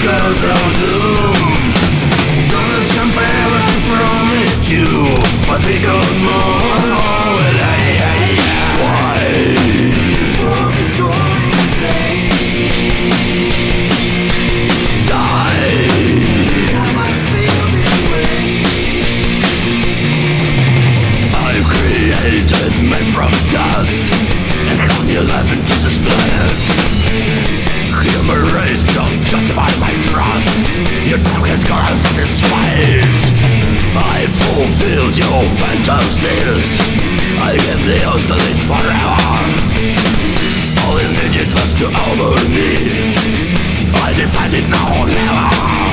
cause of doom. Don't compare us to promise you, but we got more. Why? Promise going to stay. Die. I must feel this way. I created men from dust and hung 11 to this planet. Human race don't justify my trust. Your darkness gonna satisfied. I fulfilled your fantasies. I give the host to live forever. All immediate was to over me. I decided now or never.